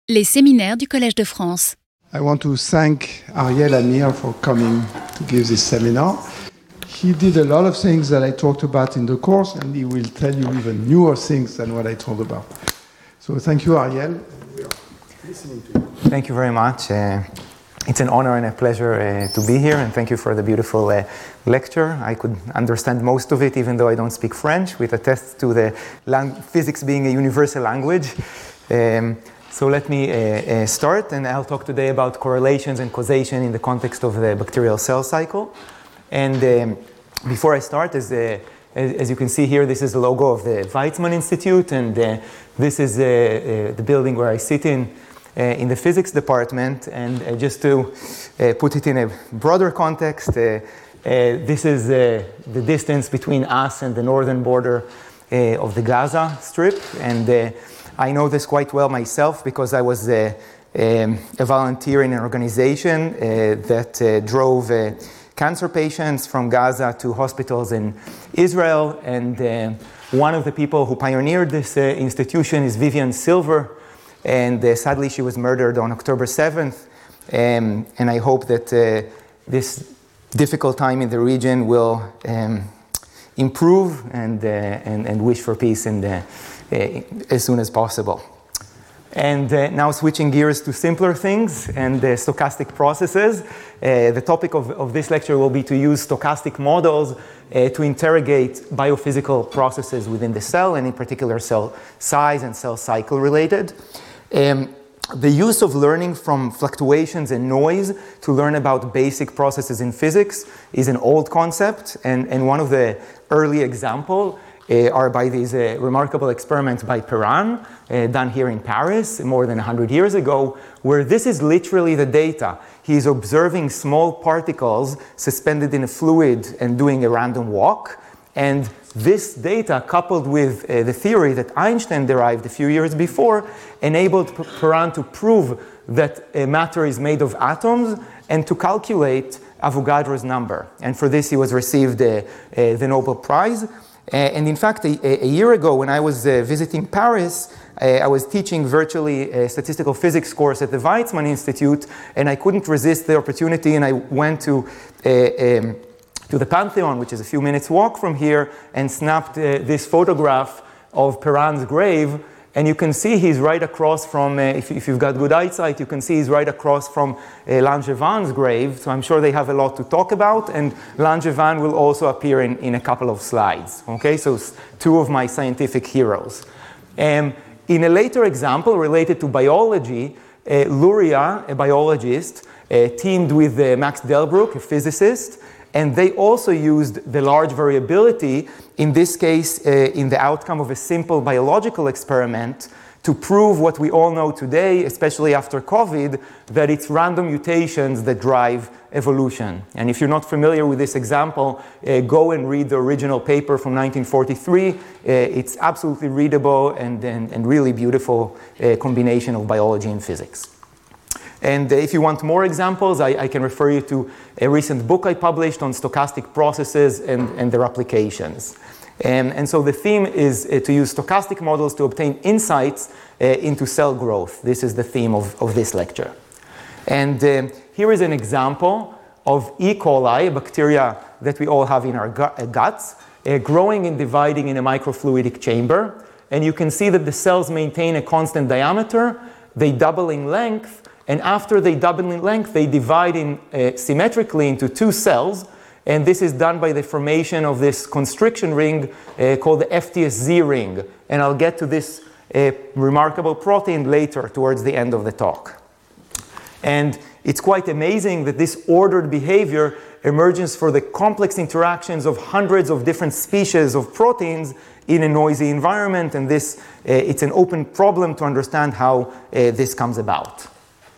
Les séminaires du Collège de France. I want to thank Ariel Amir for coming to give this seminar. He did a lot of things that I talked about in the course, and he will tell you even newer things than what I told about. So thank you, Ariel. We are listening to you. Thank you very much. It's an honor and a pleasure to be here, and thank you for the beautiful lecture. I could understand most of it, even though I don't speak French, which attests to the physics being a universal language. So let me start, and I'll talk today about correlations and causation in the context of the bacterial cell cycle. And before I start, as you can see here, this is the logo of the Weizmann Institute, and this is the building where I sit in the physics department. And just to put it in a broader context, this is the distance between us and the northern border of the Gaza Strip. And I know this quite well myself because I was a volunteer in an organization that drove cancer patients from Gaza to hospitals in Israel. And one of the people who pioneered this institution is Vivian Silver. And sadly, she was murdered on October 7th. And I hope that this difficult time in the region will improve and wish for peace as soon as possible. And now switching gears to simpler things and stochastic processes. The topic of this lecture will be to use stochastic models to interrogate biophysical processes within the cell, and in particular cell size and cell cycle related. The use of learning from fluctuations and noise to learn about basic processes in physics is an old concept, and one of the early examples are by these remarkable experiments by Perrin, done here in Paris more than 100 years ago, where this is literally the data. He's observing small particles suspended in a fluid and doing a random walk. And this data, coupled with the theory that Einstein derived a few years before, enabled Perrin to prove that matter is made of atoms and to calculate Avogadro's number. And for this, he was received the Nobel Prize. And in fact, a year ago, when I was visiting Paris, I was teaching virtually a statistical physics course at the Weizmann Institute, and I couldn't resist the opportunity, and I went to the Pantheon, which is a few minutes walk from here, and snapped this photograph of Perrin's grave. And you can see he's right across from, if you've got good eyesight, you can see he's right across from Langevin's grave. So I'm sure they have a lot to talk about. And Langevin will also appear in a couple of slides. Okay, so two of my scientific heroes. In a later example related to biology, Luria, a biologist, teamed with Max Delbruck, a physicist. And they also used the large variability, in this case, in the outcome of a simple biological experiment, to prove what we all know today, especially after COVID, that it's random mutations that drive evolution. And if you're not familiar with this example, go and read the original paper from 1943. It's absolutely readable and really beautiful combination of biology and physics. And if you want more examples, I can refer you to a recent book I published on stochastic processes and their applications. And so the theme is to use stochastic models to obtain insights into cell growth. This is the theme of this lecture. And here is an example of E. coli, a bacteria that we all have in our guts, growing and dividing in a microfluidic chamber. And you can see that the cells maintain a constant diameter. They double in length. And after they double in length, they divide symmetrically into two cells. And this is done by the formation of this constriction ring called the FTSZ ring. And I'll get to this remarkable protein later towards the end of the talk. And it's quite amazing that this ordered behavior emerges for the complex interactions of hundreds of different species of proteins in a noisy environment. And this, it's an open problem to understand how this comes about.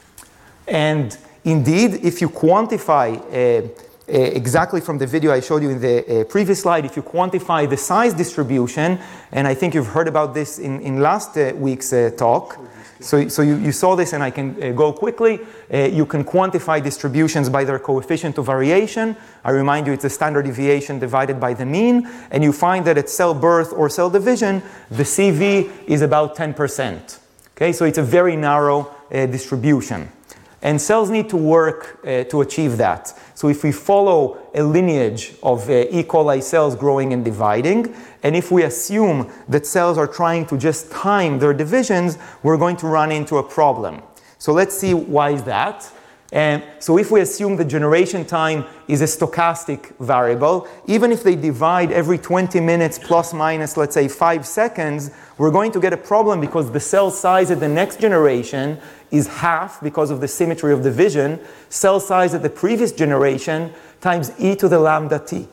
And indeed, if you quantify exactly from the video I showed you in the previous slide, if you quantify the size distribution, and I think you've heard about this in last week's talk, so you saw this, and I can go quickly. You can quantify distributions by their coefficient of variation. I remind you, it's a standard deviation divided by the mean, and you find that at cell birth or cell division, the CV is about 10%. Okay, so it's a very narrow distribution. And cells need to work to achieve that. So if we follow a lineage of E. coli cells growing and dividing, and if we assume that cells are trying to just time their divisions, we're going to run into a problem. So let's see why is that. And so if we assume the generation time is a stochastic variable, even if they divide every 20 minutes plus minus, let's say, 5 seconds, we're going to get a problem because the cell size at the next generation is half because of the symmetry of division. Cell size at the previous generation times e to the lambda t.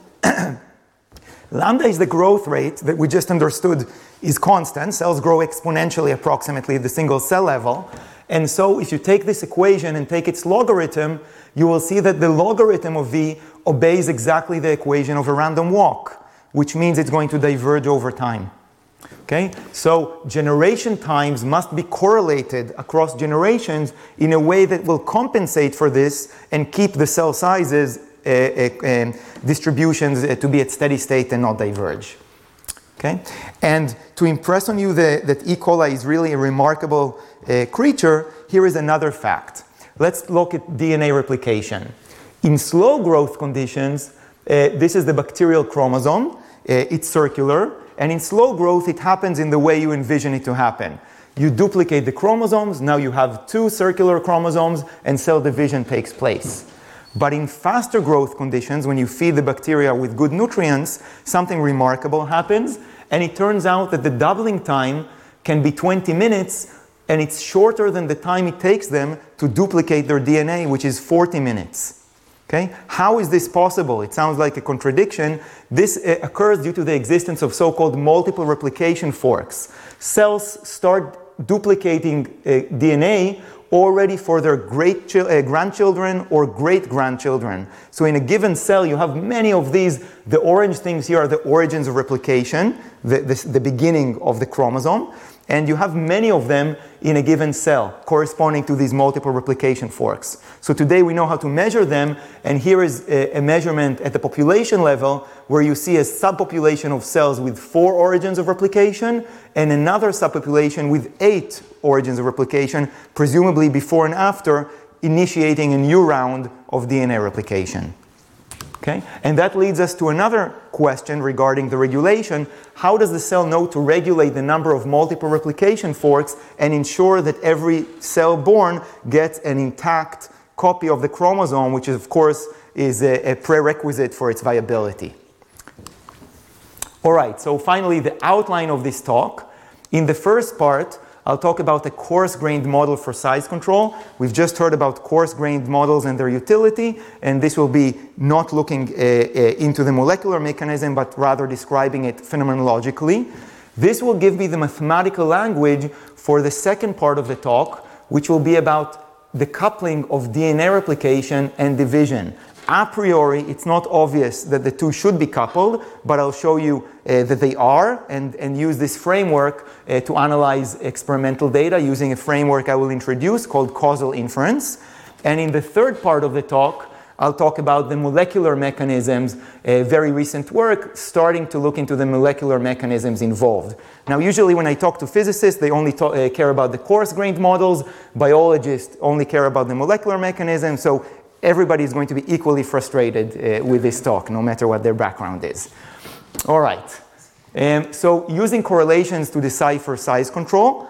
Lambda is the growth rate that we just understood is constant. Cells grow exponentially approximately at the single cell level. And so if you take this equation and take its logarithm, you will see that the logarithm of v obeys exactly the equation of a random walk, which means it's going to diverge over time. Okay? So generation times must be correlated across generations in a way that will compensate for this and keep the cell sizes distributions to be at steady state and not diverge. Okay? And to impress on you that E. coli is really a remarkable creature, here is another fact. Let's look at DNA replication. In slow growth conditions, this is the bacterial chromosome. It's circular. And in slow growth, it happens in the way you envision it to happen. You duplicate the chromosomes. Now you have 2 circular chromosomes, and cell division takes place. But in faster growth conditions, when you feed the bacteria with good nutrients, something remarkable happens. And it turns out that the doubling time can be 20 minutes, and it's shorter than the time it takes them to duplicate their DNA, which is 40 minutes. Okay? How is this possible? It sounds like a contradiction. This occurs due to the existence of so-called multiple replication forks. Cells start duplicating DNA already for their grandchildren or great-grandchildren. So in a given cell, you have many of these. The orange things here are the origins of replication, the beginning of the chromosome. And you have many of them in a given cell corresponding to these multiple replication forks. So today we know how to measure them, and here is a measurement at the population level where you see a subpopulation of cells with 4 origins of replication and another subpopulation with 8 origins of replication, presumably before and after initiating a new round of DNA replication. Okay? And that leads us to another question regarding the regulation. How does the cell know to regulate the number of multiple replication forks and ensure that every cell born gets an intact copy of the chromosome, which of course is a prerequisite for its viability? All right, so finally the outline of this talk. In the first part, I'll talk about a coarse-grained model for size control. We've just heard about coarse-grained models and their utility, and this will be not looking into the molecular mechanism, but rather describing it phenomenologically. This will give me the mathematical language for the second part of the talk, which will be about the coupling of DNA replication and division. A priori, it's not obvious that the two should be coupled, but I'll show you that they are, and use this framework to analyze experimental data using a framework I will introduce called causal inference. And in the third part of the talk, I'll talk about the molecular mechanisms, very recent work, starting to look into the molecular mechanisms involved. Now, usually when I talk to physicists, they only care about the coarse-grained models. Biologists only care about the molecular mechanism. So everybody is going to be equally frustrated with this talk, no matter what their background is. All right. So using correlations to decipher size control,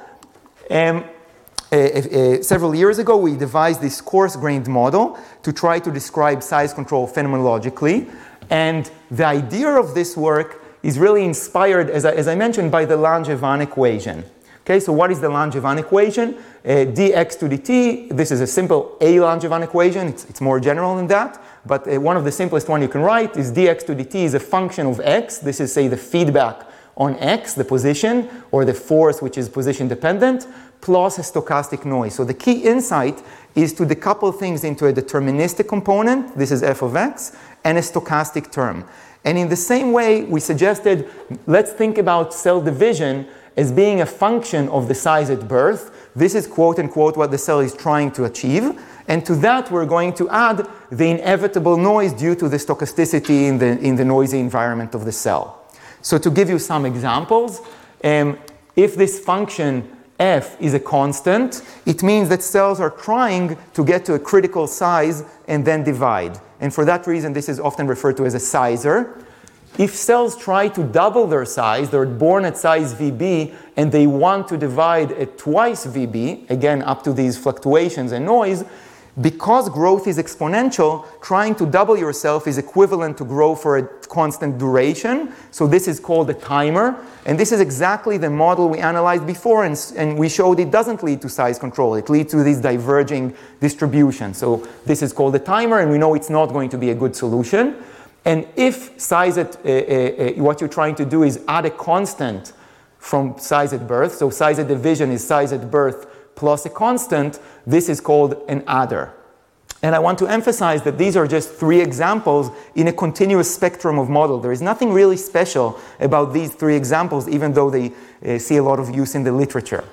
several years ago, we devised this coarse-grained model to try to describe size control phenomenologically. And the idea of this work is really inspired, as I mentioned, by the Langevin equation. Okay, so what is the Langevin equation? dx to dt, this is a simple A Langevin equation. It's more general than that. But one of the simplest one you can write is dx to dt is a function of x. This is, say, the feedback on x, the position, or the force, which is position dependent, plus a stochastic noise. So the key insight is to decouple things into a deterministic component, this is f of x, and a stochastic term. And in the same way, we suggested, let's think about cell division as being a function of the size at birth. This is quote-unquote what the cell is trying to achieve. And to that, we're going to add the inevitable noise due to the stochasticity in the noisy environment of the cell. So to give you some examples, if this function F is a constant, it means that cells are trying to get to a critical size and then divide. And for that reason, this is often referred to as a sizer. If cells try to double their size, they're born at size VB, and they want to divide at twice VB, again, up to these fluctuations and noise, because growth is exponential, trying to double yourself is equivalent to grow for a constant duration. So this is called a timer. And this is exactly the model we analyzed before, and we showed it doesn't lead to size control. It leads to these diverging distributions. So this is called a timer, and we know it's not going to be a good solution. And if size at, what you're trying to do is add a constant from size at birth, so size at division is size at birth plus a constant, this is called an adder. And I want to emphasize that these are just 3 examples in a continuous spectrum of model. There is nothing really special about these 3 examples, even though they see a lot of use in the literature.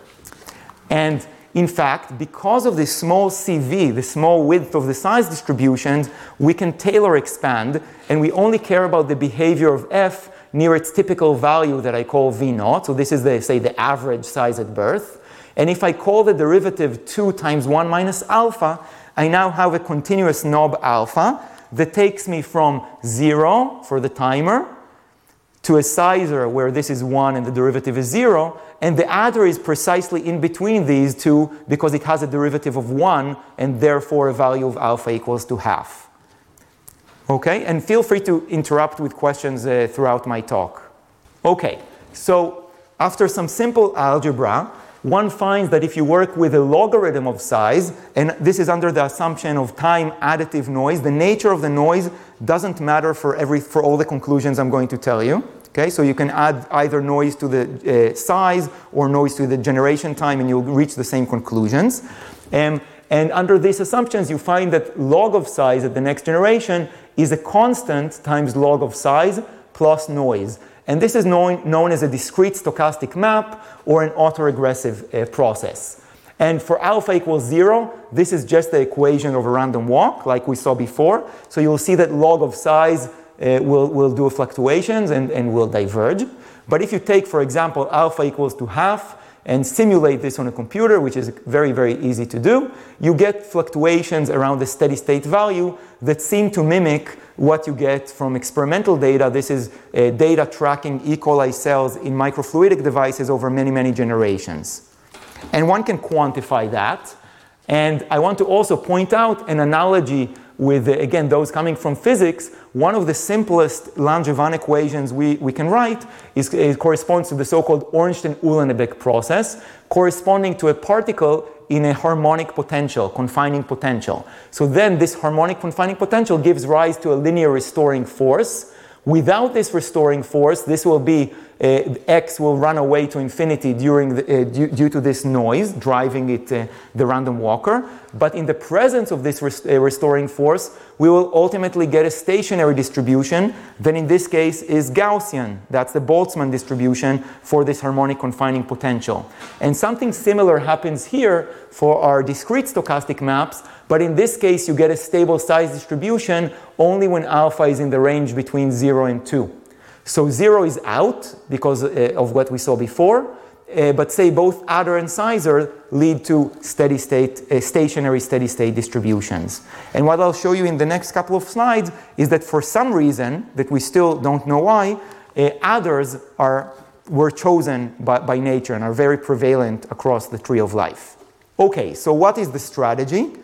And in fact, because of this small CV, the small width of the size distributions, we can tailor expand, and we only care about the behavior of F near its typical value that I call V0. So this is, say, the average size at birth. And if I call the derivative 2 times 1 minus alpha, I now have a continuous knob alpha that takes me from 0 for the timer to a sizer where this is 1 and the derivative is 0. And the adder is precisely in between these two because it has a derivative of 1 and therefore a value of alpha equals to half. Okay, and feel free to interrupt with questions throughout my talk. Okay, so after some simple algebra, one finds that if you work with a logarithm of size, and this is under the assumption of time additive noise, the nature of the noise doesn't matter for all the conclusions I'm going to tell you. Okay, so you can add either noise to the size or noise to the generation time, and you'll reach the same conclusions. And under these assumptions, you find that log of size at the next generation is a constant times log of size plus noise. And this is known as a discrete stochastic map or an autoregressive process. And for alpha equals 0, this is just the equation of a random walk, like we saw before. So you'll see that log of size will do fluctuations and will diverge. But if you take, for example, alpha equals to half and simulate this on a computer, which is very, very easy to do, you get fluctuations around the steady state value that seem to mimic what you get from experimental data. This is data tracking E. coli cells in microfluidic devices over many, many generations. And one can quantify that. And I want to also point out an analogy with, again, those coming from physics. One of the simplest Langevin equations we can write corresponds to the so-called Ornstein-Uhlenbeck process, corresponding to a particle in a harmonic potential, confining potential. So then this harmonic confining potential gives rise to a linear restoring force. Without this restoring force, this will be x will run away to infinity due to this noise driving it, the random walker. But in the presence of this restoring force, we will ultimately get a stationary distribution that in this case is Gaussian. That's the Boltzmann distribution for this harmonic confining potential. And something similar happens here for our discrete stochastic maps, but in this case you get a stable size distribution only when alpha is in the range between 0 and 2. So 0 is out because of what we saw before, but say both adder and sizer lead to steady state, stationary steady state distributions. And what I'll show you in the next couple of slides is that for some reason that we still don't know why, adders were chosen by nature and are very prevalent across the tree of life. Okay, so what is the strategy?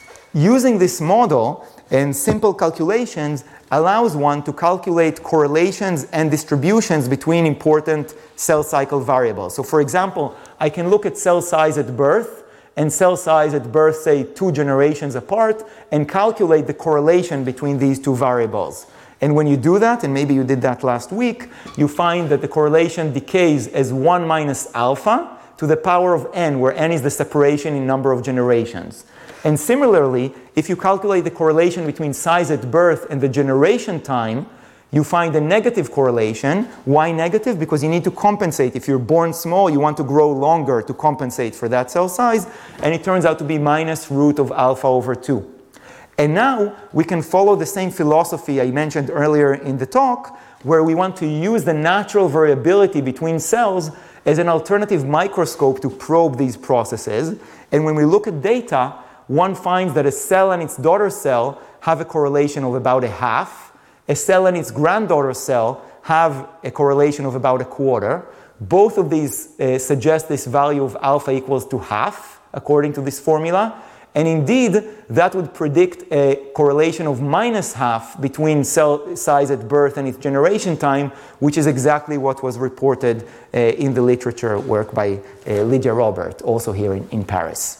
Using this model and simple calculations allows one to calculate correlations and distributions between important cell cycle variables. So for example, I can look at cell size at birth and cell size at birth, say 2 generations apart, and calculate the correlation between these 2 variables. And when you do that, and maybe you did that last week, you find that the correlation decays as 1 minus alpha to the power of n, where n is the separation in number of generations. And similarly, if you calculate the correlation between size at birth and the generation time, you find a negative correlation. Why negative? Because you need to compensate. If you're born small, you want to grow longer to compensate for that cell size, and it turns out to be minus root of alpha over 2. And now we can follow the same philosophy I mentioned earlier in the talk, where we want to use the natural variability between cells as an alternative microscope to probe these processes. And when we look at data, one finds that a cell and its daughter cell have a correlation of about 1/2. A cell and its granddaughter cell have a correlation of about 1/4. Both of these suggest this value of alpha equals to 1/2, according to this formula. And indeed, that would predict a correlation of -1/2 between cell size at birth and its generation time, which is exactly what was reported in the literature work by Lydia Robert, also here in Paris.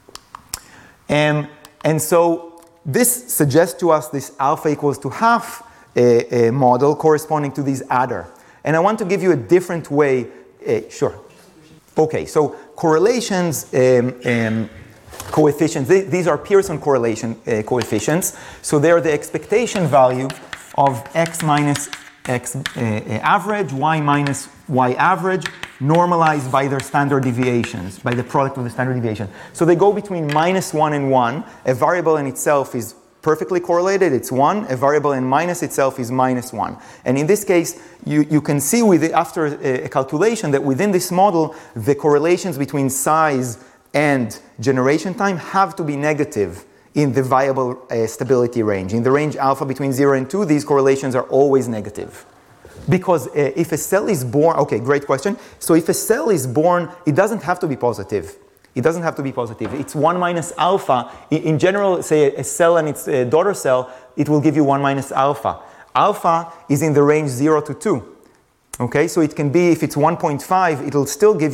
And so this suggests to us this alpha equals to 1/2 model corresponding to these adder. And I want to give you a different way. Sure. Okay, so correlations, coefficients, these are Pearson correlation coefficients. So they're the expectation value of x minus x average, y minus y average, normalized by their standard deviations, by the product of the standard deviation. So they go between -1 and 1. A variable in itself is perfectly correlated, it's 1. A variable in minus itself is -1. And in this case, you can see after a calculation that within this model, the correlations between size and generation time have to be negative in the viable stability range. In the range alpha between 0 and 2, these correlations are always negative. Because if a cell is born, okay, great question. So if a cell is born, it doesn't have to be positive. It doesn't have to be positive. It's 1 minus alpha. In general, say a cell and its daughter cell, it will give you 1 minus alpha. Alpha is in the range 0 to 2. Okay, so it can be, if it's 1.5, it'll still give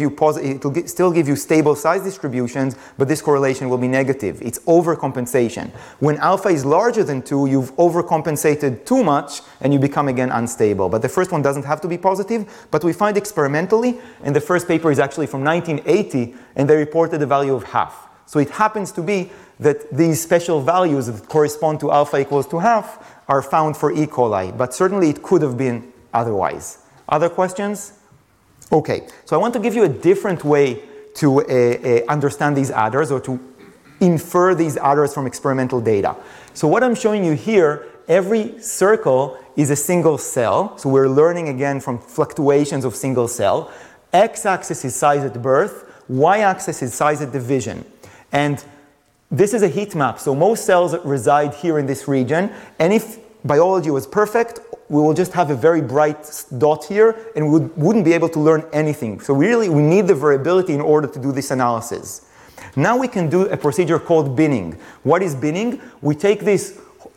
you stable size distributions, but this correlation will be negative. It's overcompensation. When alpha is larger than 2, you've overcompensated too much, and you become again unstable. But the first one doesn't have to be positive, but we find experimentally, and the first paper is actually from 1980, and they reported a value of 1/2. So it happens to be that these special values that correspond to alpha equals to 1/2 are found for E. coli, but certainly it could have been otherwise. Other questions? Okay, so I want to give you a different way to understand these adders or to infer these adders from experimental data. So what I'm showing you here, every circle is a single cell. So we're learning again from fluctuations of single cell. X-axis is size at birth, y-axis is size at division. And this is a heat map, so most cells reside here in this region, and if biology was perfect, we will just have a very bright dot here, and we wouldn't be able to learn anything. So really, we need the variability in order to do this analysis. Now we can do a procedure called binning. What is binning? We take this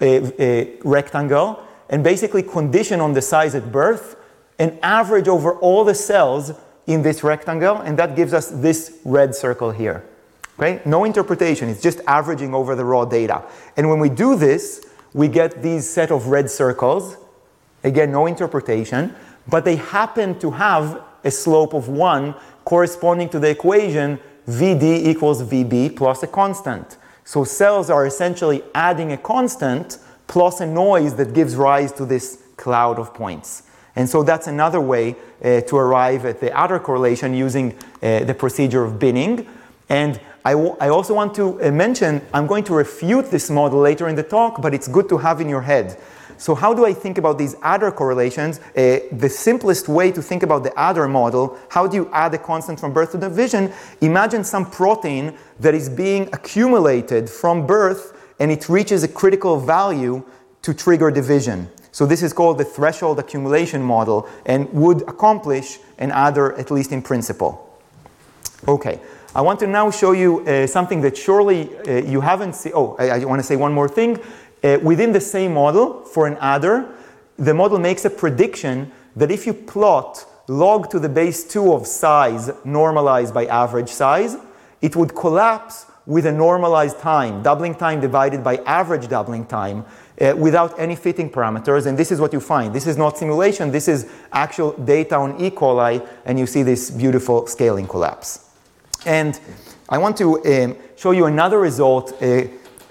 rectangle and basically condition on the size at birth and average over all the cells in this rectangle, and that gives us this red circle here. Okay? No interpretation, it's just averaging over the raw data. And when we do this, we get these set of red circles. Again, no interpretation, but they happen to have a slope of 1 corresponding to the equation VD equals VB plus a constant. So cells are essentially adding a constant plus a noise that gives rise to this cloud of points. And so that's another way to arrive at the adder correlation using the procedure of binning. And I also want to mention, I'm going to refute this model later in the talk, but it's good to have in your head. So how do I think about these adder correlations? The simplest way to think about the adder model, how do you add a constant from birth to division? Imagine some protein that is being accumulated from birth and it reaches a critical value to trigger division. So this is called the threshold accumulation model and would accomplish an adder, at least in principle. Okay, I want to now show you something that surely you haven't seen. Oh, I want to say one more thing. Within the same model for an adder, the model makes a prediction that if you plot log to the base 2 of size normalized by average size, it would collapse with a normalized time, doubling time divided by average doubling time, without any fitting parameters. And this is what you find. This is not simulation. This is actual data on E. coli, and you see this beautiful scaling collapse. And I want to show you another result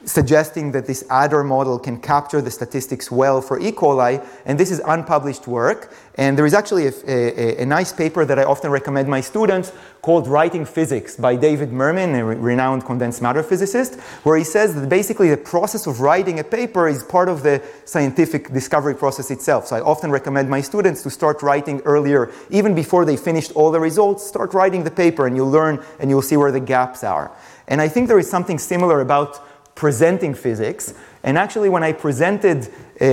suggesting that this adder model can capture the statistics well for E. coli, and this is unpublished work. And there is actually a nice paper that I often recommend my students called Writing Physics by David Mermin, a renowned condensed matter physicist, where he says that basically the process of writing a paper is part of the scientific discovery process itself. So I often recommend my students to start writing earlier, even before they finished all the results, start writing the paper and you'll learn and you'll see where the gaps are. And I think there is something similar about presenting physics. And actually, when I presented,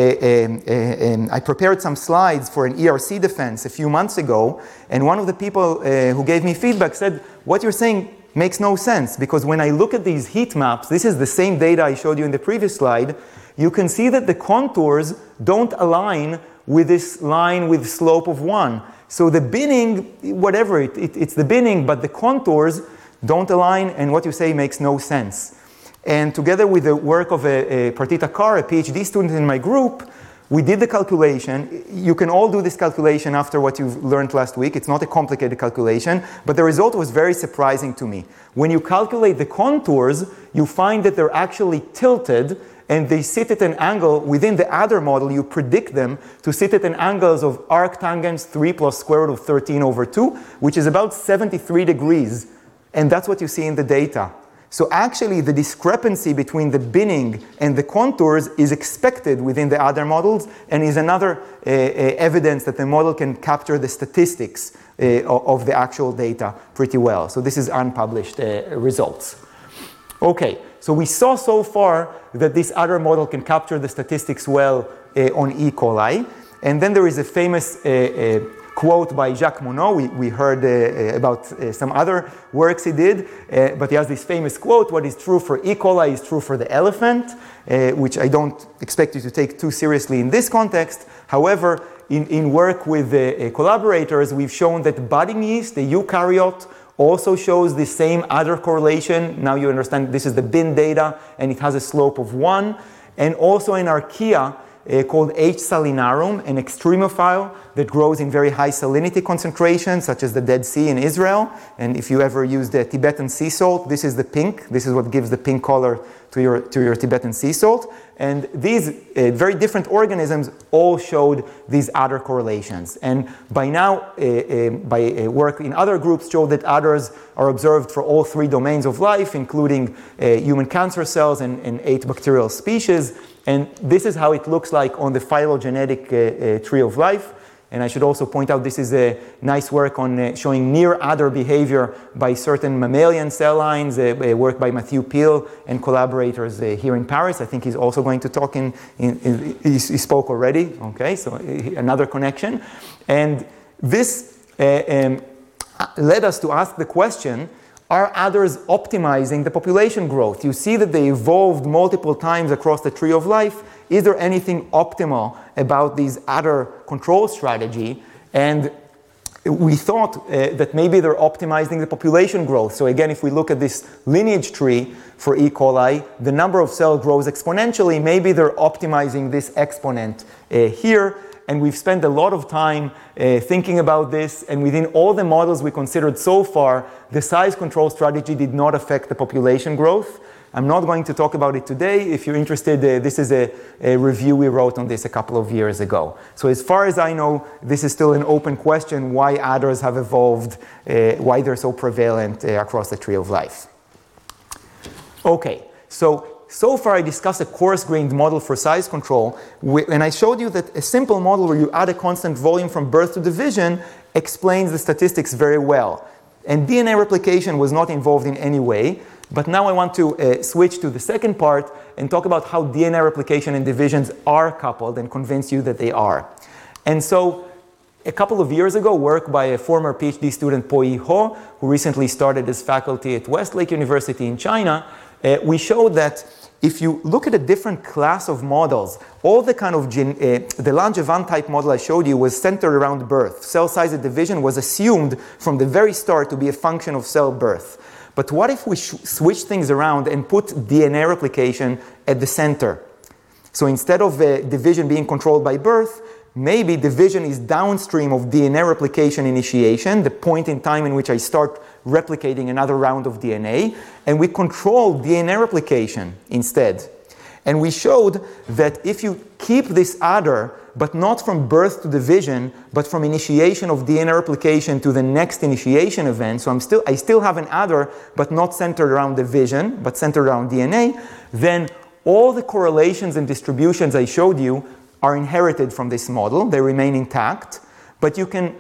I prepared some slides for an ERC defense a few months ago, and one of the people who gave me feedback said, what you're saying makes no sense, because when I look at these heat maps, this is the same data I showed you in the previous slide, you can see that the contours don't align with this line with slope of 1. So the binning, whatever, it's the binning, but the contours don't align, and what you say makes no sense. And together with the work of Partita Carr, a PhD student in my group, we did the calculation. You can all do this calculation after what you've learned last week. It's not a complicated calculation, but the result was very surprising to me. When you calculate the contours, you find that they're actually tilted, and they sit at an angle within the adder model. You predict them to sit at an angles of arctangents 3 plus square root of 13 over 2, which is about 73 degrees. And that's what you see in the data. So actually, the discrepancy between the binning and the contours is expected within the adder models, and is another evidence that the model can capture the statistics of the actual data pretty well. So this is unpublished results. Okay, so we saw so far that this adder model can capture the statistics well on E. coli. And then there is a famous quote by Jacques Monod. We heard about some other works he did, but he has this famous quote, what is true for E. coli is true for the elephant, which I don't expect you to take too seriously in this context. However, in work with collaborators, we've shown that budding yeast, the eukaryote, also shows the same adder correlation. Now you understand this is the bin data, and it has a slope of 1. And also in archaea, called H. salinarum, an extremophile that grows in very high salinity concentrations, such as the Dead Sea in Israel. And if you ever use the Tibetan sea salt, this is the pink. This is what gives the pink color to your Tibetan sea salt. And these very different organisms all showed these adder correlations. And by now, by work in other groups, showed that adders are observed for all 3 domains of life, including human cancer cells and 8 bacterial species. And this is how it looks like on the phylogenetic tree of life. And I should also point out this is a nice work on showing near adder behavior by certain mammalian cell lines, work by Matthew Peel and collaborators here in Paris. I think he's also going to talk he spoke already, okay, so another connection. And this led us to ask the question, are adders optimizing the population growth? You see that they evolved multiple times across the tree of life. Is there anything optimal about these adder control strategy? And we thought that maybe they're optimizing the population growth. So again, if we look at this lineage tree for E. coli, the number of cells grows exponentially. Maybe they're optimizing this exponent here. And we've spent a lot of time thinking about this. And within all the models we considered so far, the size control strategy did not affect the population growth. I'm not going to talk about it today. If you're interested, this is a review we wrote on this a couple of years ago. So as far as I know, this is still an open question, why adders have evolved, why they're so prevalent across the tree of life. Okay, so far I discussed a coarse-grained model for size control, and I showed you that a simple model where you add a constant volume from birth to division explains the statistics very well. And DNA replication was not involved in any way, but now I want to switch to the second part and talk about how DNA replication and divisions are coupled and convince you that they are. And so a couple of years ago, work by a former PhD student, Po-Yi Ho, who recently started as faculty at Westlake University in China, we showed that if you look at a different class of models, all the kind of the Langevin type model I showed you was centered around birth. Cell size at division was assumed from the very start to be a function of cell birth. But what if we switch things around and put DNA replication at the center? So instead of division being controlled by birth, maybe division is downstream of DNA replication initiation, the point in time in which I start replicating another round of DNA, and we control DNA replication instead. And we showed that if you keep this adder, but not from birth to division, but from initiation of DNA replication to the next initiation event, so I still have an adder, but not centered around division, but centered around DNA, then all the correlations and distributions I showed you are inherited from this model. They remain intact, but you can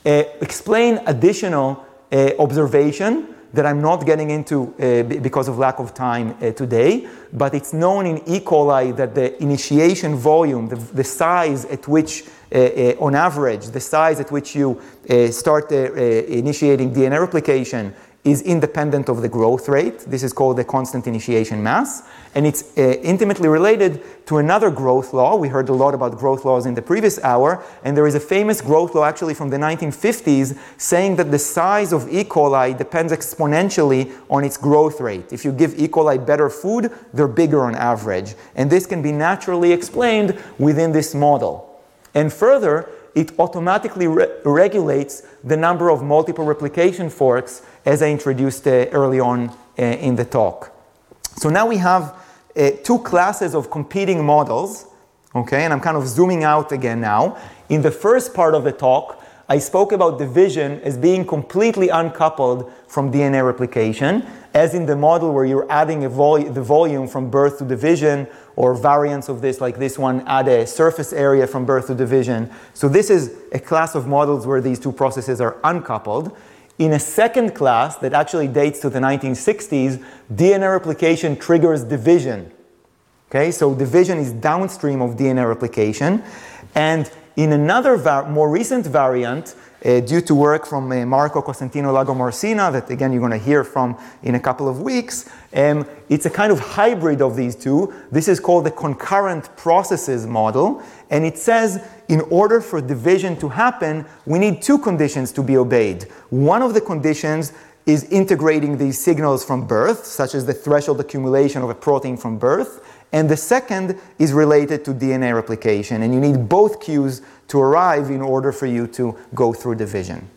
explain additional observation that I'm not getting into because of lack of time today, but it's known in E. coli that the initiation volume, the size at which, on average, the size at which you start initiating DNA replication is independent of the growth rate. This is called the constant initiation mass. And it's intimately related to another growth law. We heard a lot about growth laws in the previous hour. And there is a famous growth law actually from the 1950s saying that the size of E. coli depends exponentially on its growth rate. If you give E. coli better food, they're bigger on average. And this can be naturally explained within this model. And further, it automatically regulates the number of multiple replication forks as I introduced early on in the talk. So now we have two classes of competing models, okay, and I'm kind of zooming out again now. In the first part of the talk, I spoke about division as being completely uncoupled from DNA replication, as in the model where you're adding the volume from birth to division, or variants of this, like this one, add a surface area from birth to division. So this is a class of models where these two processes are uncoupled. In a second class that actually dates to the 1960s, DNA replication triggers division. Okay, so division is downstream of DNA replication. And in another more recent variant, due to work from Marco Cosentino Lagomorsina, that again you're going to hear from in a couple of weeks, it's a kind of hybrid of these two. This is called the concurrent processes model. And it says in order for division to happen, we need two conditions to be obeyed. One of the conditions is integrating these signals from birth, such as the threshold accumulation of a protein from birth. And the second is related to DNA replication. And you need both cues to arrive in order for you to go through division.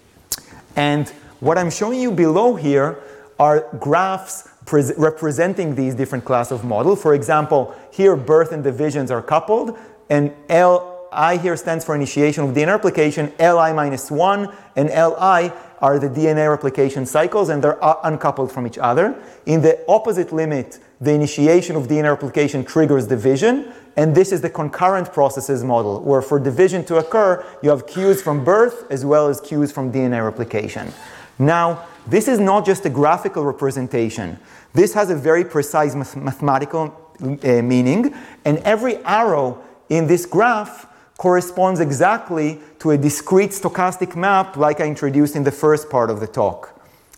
And what I'm showing you below here are graphs representing these different classes of models. For example, here birth and divisions are coupled, and Li here stands for initiation of DNA replication, Li minus 1 and Li are the DNA replication cycles, and they're uncoupled from each other. In the opposite limit, the initiation of DNA replication triggers division, and this is the concurrent processes model, where for division to occur, you have cues from birth as well as cues from DNA replication. Now, this is not just a graphical representation. This has a very precise mathematical meaning, and every arrow in this graph corresponds exactly to a discrete stochastic map like I introduced in the first part of the talk.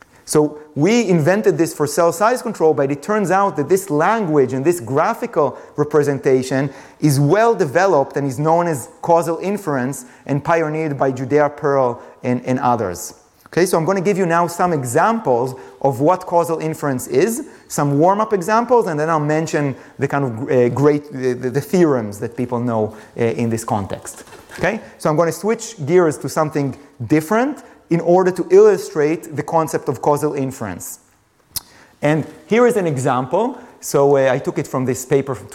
So we invented this for cell size control, but it turns out that this language and this graphical representation is well developed and is known as causal inference and pioneered by Judea Pearl and others. Okay, so I'm going to give you now some examples of what causal inference is, some warm-up examples, and then I'll mention the kind of the theorems that people know in this context. Okay, so I'm going to switch gears to something different in order to illustrate the concept of causal inference. And here is an example. So I took it from this paper from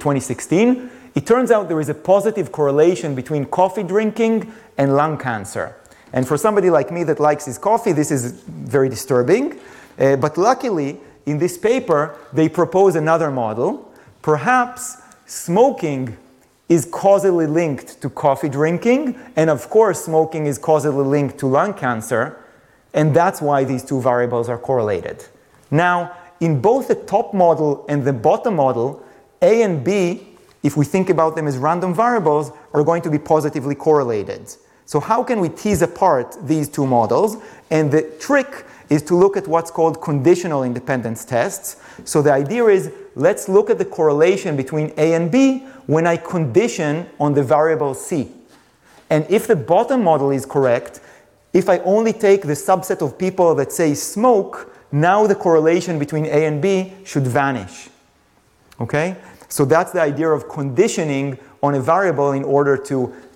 2016. It turns out there is a positive correlation between coffee drinking and lung cancer. And for somebody like me that likes his coffee, this is very disturbing. But luckily, in this paper, they propose another model. Perhaps smoking is causally linked to coffee drinking, and of course, smoking is causally linked to lung cancer, and that's why these two variables are correlated. Now, in both the top model and the bottom model, A and B, if we think about them as random variables, are going to be positively correlated. So how can we tease apart these two models? And the trick is to look at what's called conditional independence tests. So the idea is, let's look at the correlation between A and B when I condition on the variable C. And if the bottom model is correct, if I only take the subset of people that say smoke, now the correlation between A and B should vanish. Okay? So that's the idea of conditioning on a variable in order to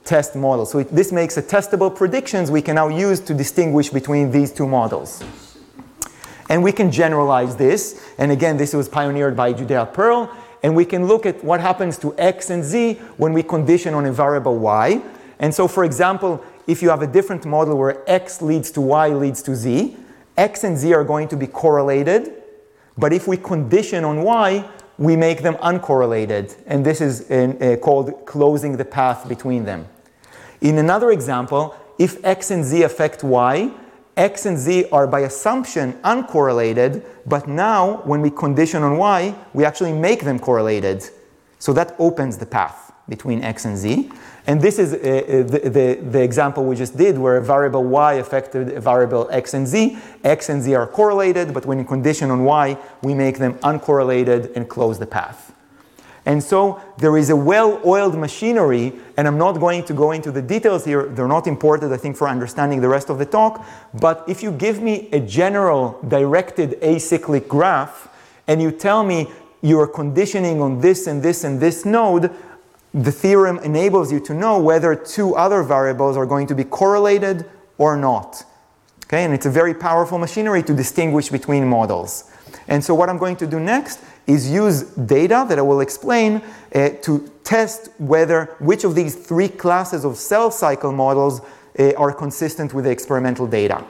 test model. So this makes a testable predictions we can now use to distinguish between these two models. And we can generalize this. And again, this was pioneered by Judea Pearl. And we can look at what happens to x and z when we condition on a variable y. And so, for example, if you have a different model where x leads to y leads to z, x and z are going to be correlated. But if we condition on y, we make them uncorrelated. And this is called closing the path between them. In another example, if x and z affect y, x and z are by assumption uncorrelated, but now when we condition on y, we actually make them correlated. So that opens the path between x and z. And this is the example we just did, where a variable y affected a variable x and z. X and z are correlated, but when you condition on y, we make them uncorrelated and close the path. And so there is a well-oiled machinery, and I'm not going to go into the details here. They're not important, I think, for understanding the rest of the talk. But if you give me a general directed acyclic graph, and you tell me you're conditioning on this and this and this node, the theorem enables you to know whether two other variables are going to be correlated or not. Okay? And it's a very powerful machinery to distinguish between models. And so what I'm going to do next is use data that I will explain to test which of these three classes of cell cycle models are consistent with the experimental data.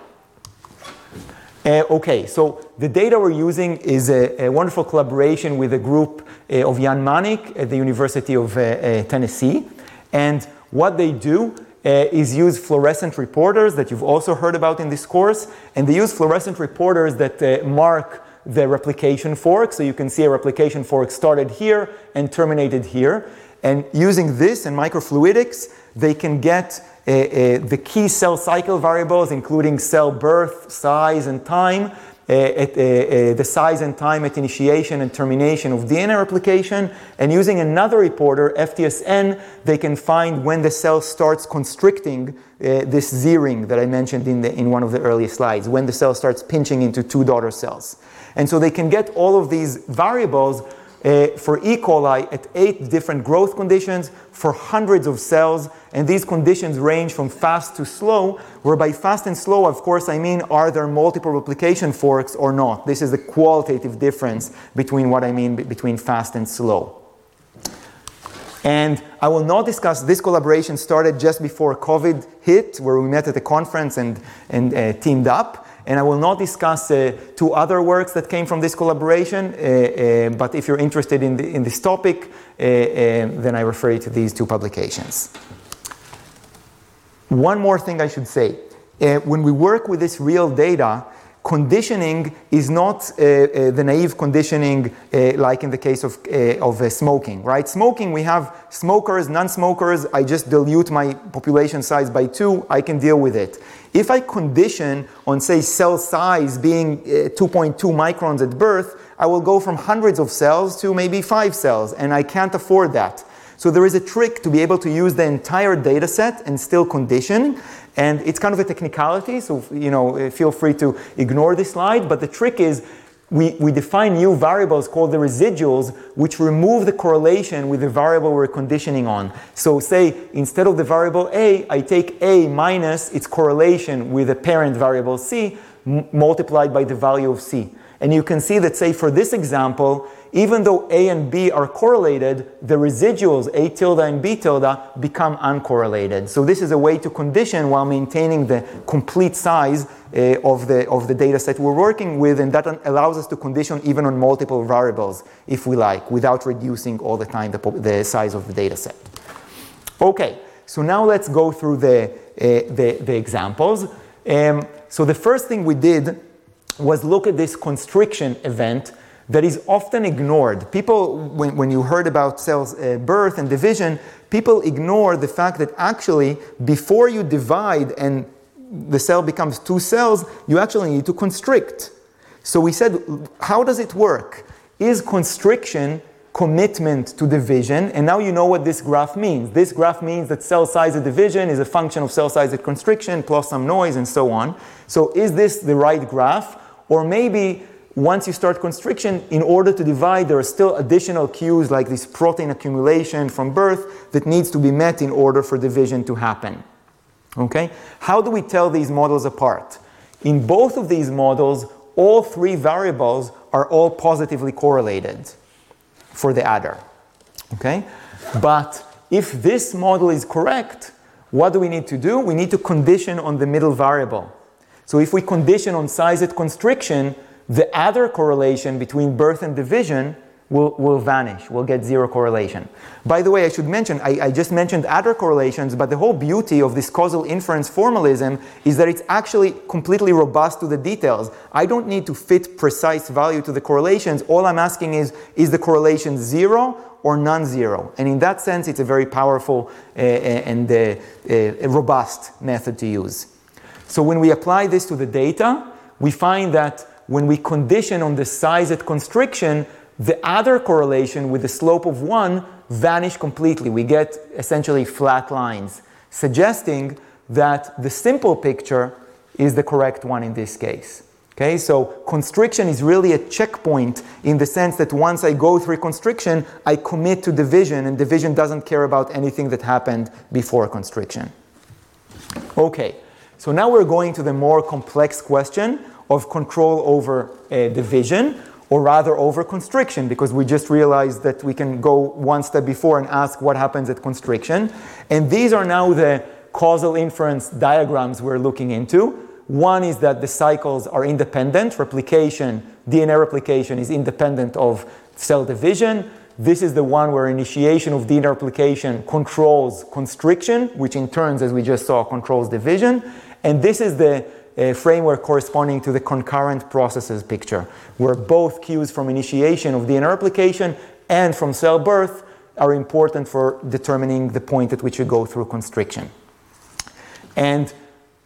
Okay, so the data we're using is a wonderful collaboration with a group of Jan Manik at the University of Tennessee. And what they do is use fluorescent reporters that you've also heard about in this course. And they use fluorescent reporters that mark the replication fork. So you can see a replication fork started here and terminated here. And using this and microfluidics, they can get the key cell cycle variables, including cell birth, size, and time, the size and time at initiation and termination of DNA replication. And using another reporter, FTSN, they can find when the cell starts constricting this Z-ring that I mentioned in one of the earlier slides, when the cell starts pinching into two daughter cells. And so they can get all of these variables for E. coli at 8 different growth conditions for hundreds of cells. And these conditions range from fast to slow, where by fast and slow, of course, I mean, are there multiple replication forks or not? This is the qualitative difference between what I mean between fast and slow. And I will not discuss, this collaboration started just before COVID hit, where we met at a conference and teamed up. And I will not discuss two other works that came from this collaboration, but if you're interested in this topic, then I refer you to these two publications. One more thing I should say. When we work with this real data, conditioning is not the naive conditioning like in the case of smoking, right? Smoking, we have smokers, non-smokers. I just dilute my population size by 2. I can deal with it. If I condition on, say, cell size being 2.2 microns at birth, I will go from hundreds of cells to maybe 5 cells, and I can't afford that. So there is a trick to be able to use the entire data set and still condition. And it's kind of a technicality, so feel free to ignore this slide. But the trick is we define new variables called the residuals, which remove the correlation with the variable we're conditioning on. So say, instead of the variable A, I take A minus its correlation with the parent variable C multiplied by the value of C. And you can see that, say, for this example, even though A and B are correlated, the residuals, A tilde and B tilde, become uncorrelated. So this is a way to condition while maintaining the complete size of the data set we're working with, and that allows us to condition even on multiple variables, if we like, without reducing all the time the size of the data set. Okay, so now let's go through the examples. So the first thing we did was look at this constriction event that is often ignored. People, when you heard about cells birth and division, people ignore the fact that actually before you divide and the cell becomes 2 cells, you actually need to constrict. So we said, how does it work? Is constriction commitment to division? And now you know what this graph means. This graph means that cell size at division is a function of cell size at constriction plus some noise and so on. So is this the right graph? Or maybe once you start constriction, in order to divide, there are still additional cues like this protein accumulation from birth that needs to be met in order for division to happen. Okay? How do we tell these models apart? In both of these models, all three variables are all positively correlated for the adder. Okay? But if this model is correct, what do we need to do? We need to condition on the middle variable. So if we condition on size at constriction, the adder correlation between birth and division will vanish. We'll get zero correlation. By the way, I should mention, I just mentioned adder correlations, but the whole beauty of this causal inference formalism is that it's actually completely robust to the details. I don't need to fit precise value to the correlations. All I'm asking is the correlation zero or non-zero? And in that sense, it's a very powerful and robust method to use. So when we apply this to the data, we find that when we condition on the size at constriction, the adder correlation with the slope of 1 vanish completely. We get essentially flat lines, suggesting that the simple picture is the correct one in this case. Okay, so constriction is really a checkpoint in the sense that once I go through constriction, I commit to division, and division doesn't care about anything that happened before constriction. Okay, so now we're going to the more complex question of control over division, or rather over constriction, because we just realized that we can go one step before and ask what happens at constriction. And these are now the causal inference diagrams we're looking into. One is that the cycles are independent. Replication, DNA replication is independent of cell division. This is the one where initiation of DNA replication controls constriction, which in turn, as we just saw, controls division. And this is the framework corresponding to the concurrent processes picture, where both cues from initiation of DNA replication and from cell birth are important for determining the point at which you go through constriction. And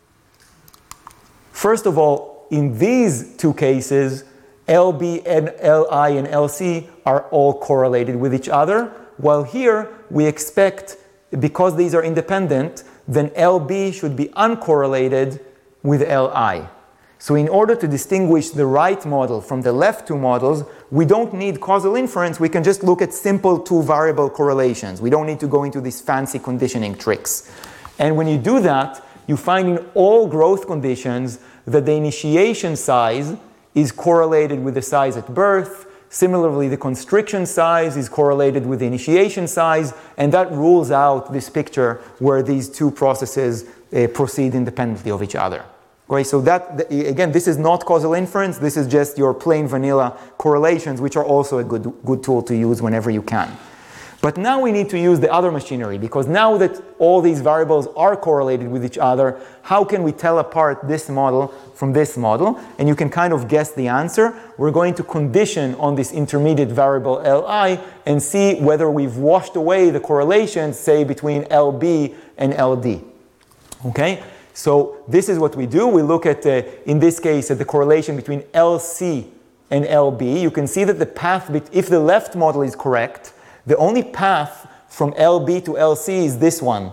first of all, in these two cases, LB and LI and LC are all correlated with each other, while here we expect, because these are independent, then LB should be uncorrelated with Li. So in order to distinguish the right model from the left two models, we don't need causal inference. We can just look at simple two-variable correlations. We don't need to go into these fancy conditioning tricks. And when you do that, you find in all growth conditions that the initiation size is correlated with the size at birth. Similarly, the constriction size is correlated with the initiation size, and that rules out this picture where these two processes proceed independently of each other. Okay, so that, again, this is not causal inference. This is just your plain vanilla correlations, which are also a good tool to use whenever you can. But now we need to use the other machinery, because now that all these variables are correlated with each other, how can we tell apart this model from this model? And you can kind of guess the answer. We're going to condition on this intermediate variable Li and see whether we've washed away the correlations, say, between LB and LD. Okay? So this is what we do. We look at, in this case, at the correlation between LC and LB. You can see that the path, if the left model is correct, the only path from LB to LC is this one.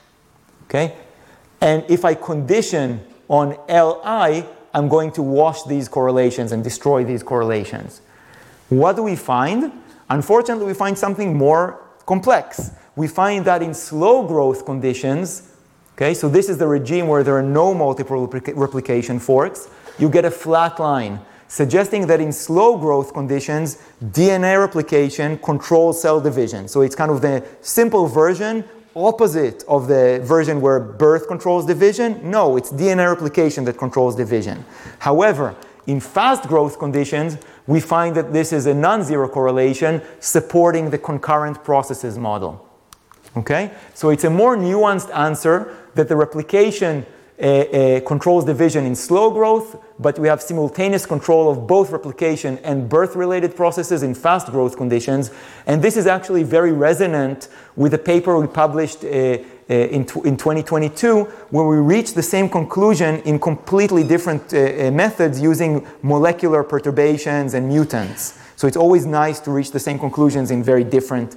Okay? And if I condition on Li, I'm going to wash these correlations and destroy these correlations. What do we find? Unfortunately, we find something more complex. We find that in slow growth conditions, okay, so this is the regime where there are no multiple replication forks, you get a flat line, suggesting that in slow growth conditions, DNA replication controls cell division. So it's kind of the simple version, opposite of the version where birth controls division. No, it's DNA replication that controls division. However, in fast growth conditions, we find that this is a non-zero correlation supporting the concurrent processes model. Okay? So it's a more nuanced answer that the replication controls division in slow growth, but we have simultaneous control of both replication and birth-related processes in fast growth conditions. And this is actually very resonant with a paper we published in 2022, where we reached the same conclusion in completely different methods using molecular perturbations and mutants. So it's always nice to reach the same conclusions in very different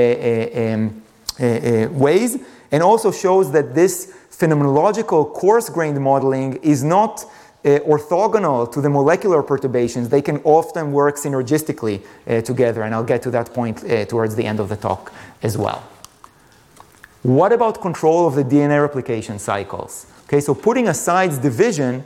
ways, and also shows that this phenomenological coarse-grained modeling is not orthogonal to the molecular perturbations, they can often work synergistically together, and I'll get to that point towards the end of the talk as well. What about control of the DNA replication cycles? Okay, so putting aside division,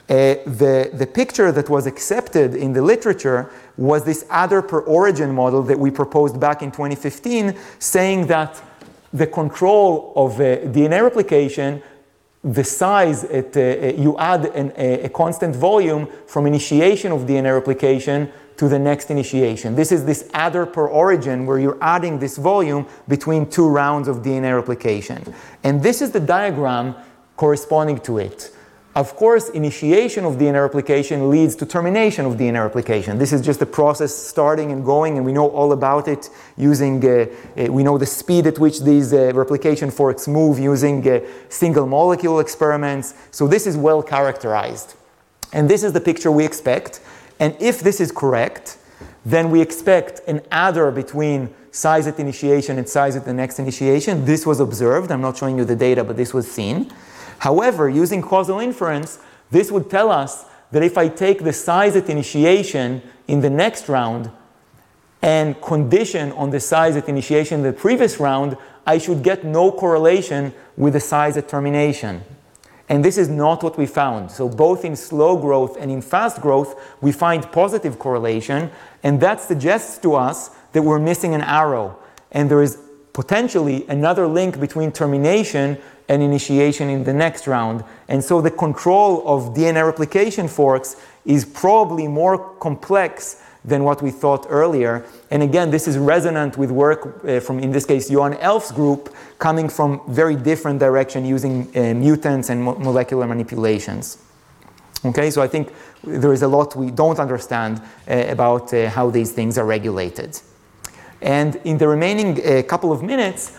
the picture that was accepted in the literature was this Adder per origin model that we proposed back in 2015, saying that the control of DNA replication, the size, you add a constant volume from initiation of DNA replication to the next initiation. This is this Adder per origin where you're adding this volume between 2 rounds of DNA replication. And this is the diagram corresponding to it. Of course, initiation of DNA replication leads to termination of DNA replication. This is just the process starting and going, and we know all about it using, we know the speed at which these replication forks move using single molecule experiments. So this is well characterized. And this is the picture we expect. And if this is correct, then we expect an adder between size at initiation and size at the next initiation. This was observed. I'm not showing you the data, but this was seen. However, using causal inference, this would tell us that if I take the size at initiation in the next round and condition on the size at initiation in the previous round, I should get no correlation with the size at termination. And this is not what we found. So both in slow growth and in fast growth, we find positive correlation, and that suggests to us that we're missing an arrow. And there is potentially another link between termination and initiation in the next round. And so the control of DNA replication forks is probably more complex than what we thought earlier. And again, this is resonant with work from, in this case, Johan Elf's group, coming from very different direction using mutants and molecular manipulations. Okay, so I think there is a lot we don't understand about how these things are regulated. And in the remaining couple of minutes,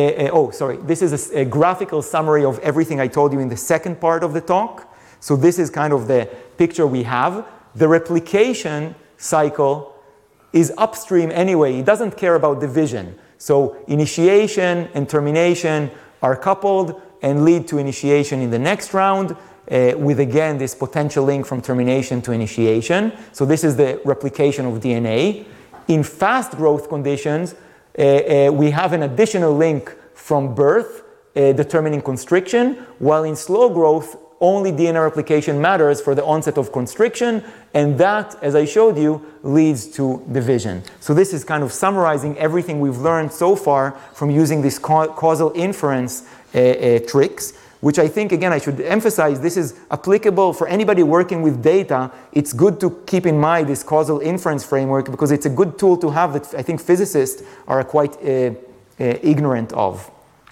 this is a graphical summary of everything I told you in the second part of the talk. So this is kind of the picture we have. The replication cycle is upstream anyway. It doesn't care about division. So initiation and termination are coupled and lead to initiation in the next round with, again, this potential link from termination to initiation. So this is the replication of DNA. In fast growth conditions, we have an additional link from birth determining constriction, while in slow growth, only DNA replication matters for the onset of constriction, and that, as I showed you, leads to division. So this is kind of summarizing everything we've learned so far from using these causal inference tricks, which I think, again, I should emphasize, this is applicable for anybody working with data. It's good to keep in mind this causal inference framework because it's a good tool to have that I think physicists are quite ignorant of.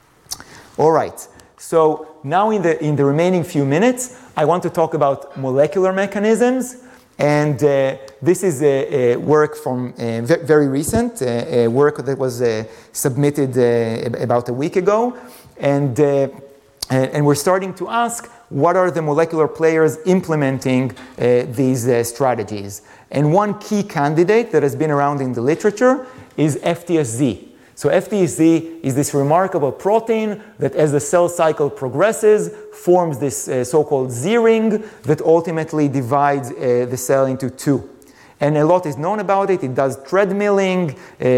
All right. So now in the remaining few minutes, I want to talk about molecular mechanisms. And this is a work from very recent, a work that was submitted about a week ago. And we're starting to ask, what are the molecular players implementing these strategies? And one key candidate that has been around in the literature is FTSZ. So FTSZ is this remarkable protein that, as the cell cycle progresses, forms this so-called Z-ring that ultimately divides the cell into 2. And a lot is known about it. It does treadmilling,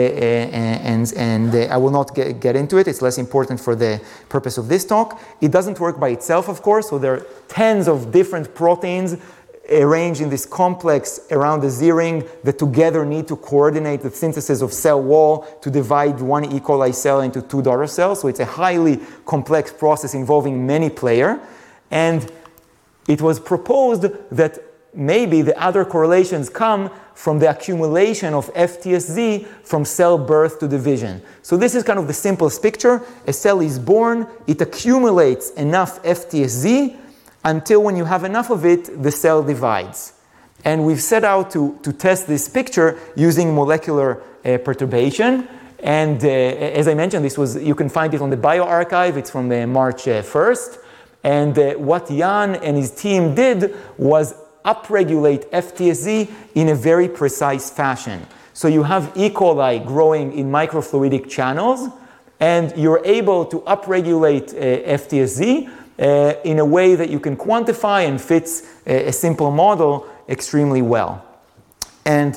and I will not get into it. It's less important for the purpose of this talk. It doesn't work by itself, of course, so there are tens of different proteins arranged in this complex around the Z-ring that together need to coordinate the synthesis of cell wall to divide one E. coli cell into 2 daughter cells. So it's a highly complex process involving many players. And it was proposed that maybe the other correlations come from the accumulation of FTSZ from cell birth to division. So this is kind of the simplest picture. A cell is born, it accumulates enough FTSZ until when you have enough of it, the cell divides. And we've set out to test this picture using molecular perturbation. And as I mentioned, you can find it on the bioRxiv. It's from March 1st. And what Jan and his team did was upregulate FTSZ in a very precise fashion. So you have E. coli growing in microfluidic channels, and you're able to upregulate FTSZ in a way that you can quantify and fits a simple model extremely well. And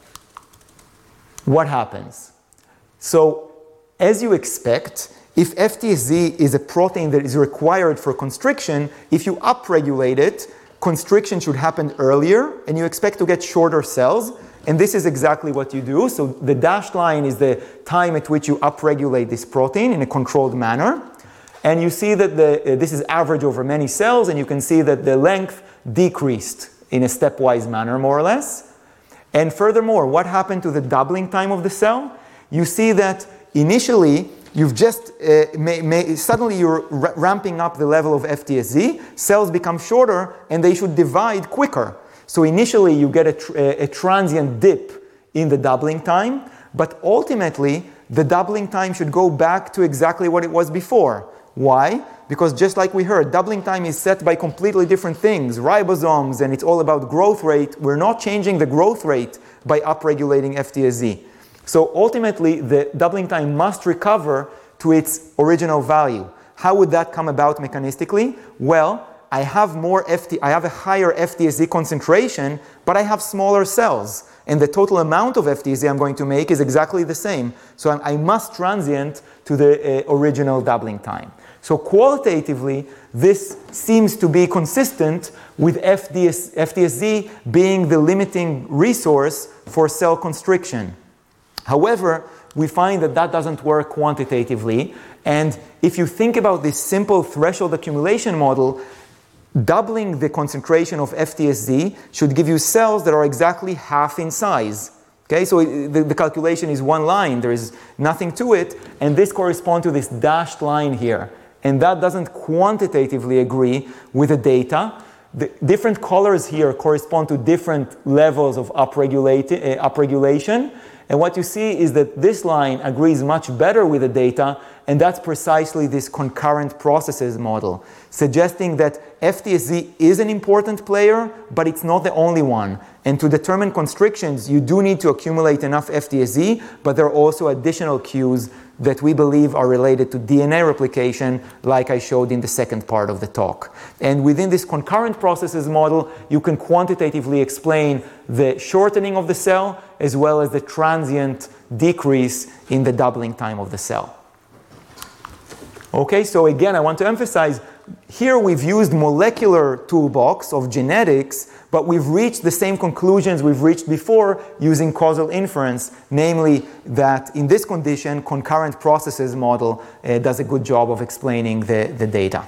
what happens? So, as you expect, if FTSZ is a protein that is required for constriction, if you upregulate it, constriction should happen earlier, and you expect to get shorter cells, and this is exactly what you do. So the dashed line is the time at which you upregulate this protein in a controlled manner, and you see that this is average over many cells, and you can see that the length decreased in a stepwise manner, more or less. And furthermore, what happened to the doubling time of the cell? You see that initially, you've just, suddenly you're ramping up the level of FTSZ, cells become shorter, and they should divide quicker. So initially, you get a transient dip in the doubling time, but ultimately, the doubling time should go back to exactly what it was before. Why? Because just like we heard, doubling time is set by completely different things, ribosomes, and it's all about growth rate. We're not changing the growth rate by upregulating FTSZ. So ultimately, the doubling time must recover to its original value. How would that come about mechanistically? Well, I have a higher FTSZ concentration, but I have smaller cells. And the total amount of FTSZ I'm going to make is exactly the same. So I must transient to the original doubling time. So qualitatively, this seems to be consistent with FTSZ being the limiting resource for cell constriction. However, we find that that doesn't work quantitatively. And if you think about this simple threshold accumulation model, doubling the concentration of FTSZ should give you cells that are exactly half in size. Okay, so the calculation is one line. There is nothing to it. And this corresponds to this dashed line here. And that doesn't quantitatively agree with the data. The different colors here correspond to different levels of upregulation. And what you see is that this line agrees much better with the data, and that's precisely this concurrent processes model, suggesting that FTSZ is an important player, but it's not the only one. And to determine constrictions, you do need to accumulate enough FTSZ, but there are also additional cues that we believe are related to DNA replication, like I showed in the second part of the talk. And within this concurrent processes model, you can quantitatively explain the shortening of the cell, as well as the transient decrease in the doubling time of the cell. Okay, so again, I want to emphasize, here we've used molecular toolbox of genetics, but we've reached the same conclusions we've reached before using causal inference, namely that in this condition, concurrent processes model does a good job of explaining the data.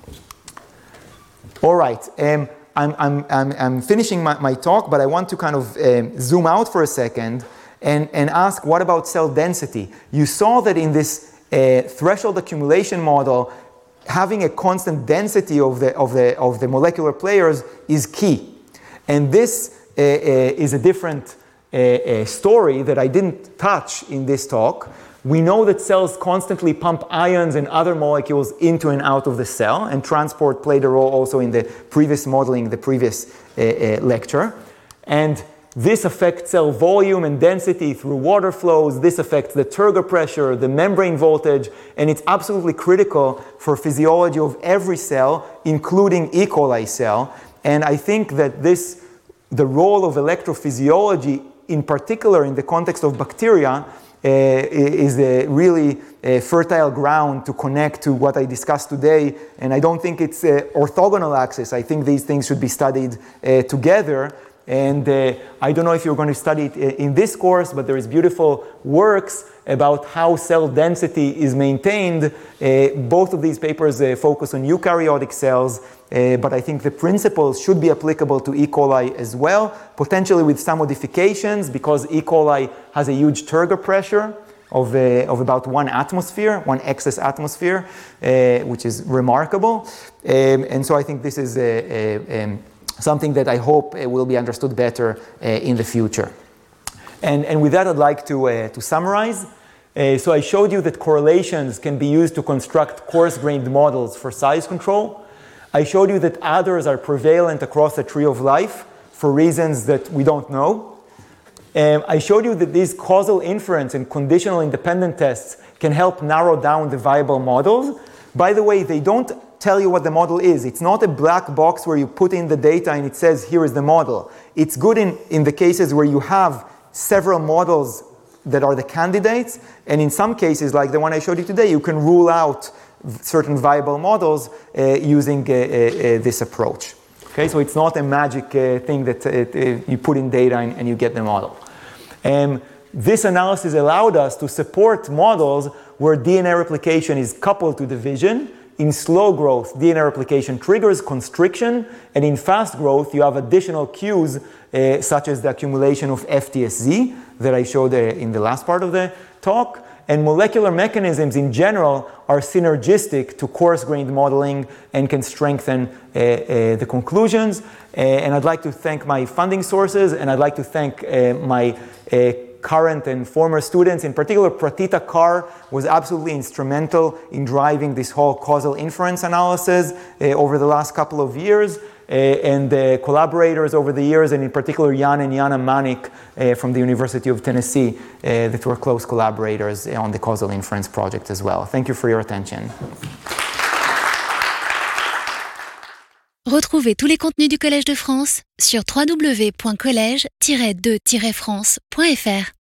All right, I'm finishing my talk, but I want to kind of zoom out for a second and ask, what about cell density? You saw that in this threshold accumulation model, having a constant density of the molecular players is key. And this is a different story that I didn't touch in this talk. We know that cells constantly pump ions and other molecules into and out of the cell, and transport played a role also in the previous modeling, the previous lecture. And this affects cell volume and density through water flows. This affects the turgor pressure, the membrane voltage, and it's absolutely critical for physiology of every cell, including E. coli cell. And I think that the role of electrophysiology, in particular in the context of bacteria, is a really fertile ground to connect to what I discussed today. And I don't think it's orthogonal axis. I think these things should be studied together. And I don't know if you're going to study it in this course, but there is beautiful works about how cell density is maintained. Both of these papers focus on eukaryotic cells, but I think the principles should be applicable to E. coli as well, potentially with some modifications, because E. coli has a huge turgor pressure of about 1 atmosphere, 1 excess atmosphere, which is remarkable. And so I think this is something that I hope will be understood better in the future. And with that, I'd like to summarize. So I showed you that correlations can be used to construct coarse-grained models for size control. I showed you that others are prevalent across the tree of life for reasons that we don't know. I showed you that these causal inference and conditional independent tests can help narrow down the viable models. By the way, they don't tell you what the model is. It's not a black box where you put in the data and it says, here is the model. It's good in the cases where you have several models that are the candidates, and in some cases, like the one I showed you today, you can rule out certain viable models using this approach. Okay, so it's not a magic thing that you put in data and you get the model. This analysis allowed us to support models where DNA replication is coupled to division. In slow growth, DNA replication triggers constriction, and in fast growth, you have additional cues such as the accumulation of FTSZ that I showed in the last part of the talk. And molecular mechanisms in general are synergistic to coarse-grained modeling and can strengthen the conclusions. And I'd like to thank my funding sources, and I'd like to thank my current and former students. In particular, Pratita Kar was absolutely instrumental in driving this whole causal inference analysis over the last couple of years. And collaborators over the years, and in particular Jan and Jana Manik from the University of Tennessee, that were close collaborators on the causal inference project as well. Thank you for your attention. Retrouvez tous les contenus du Collège de France sur www.collège-2-france.fr.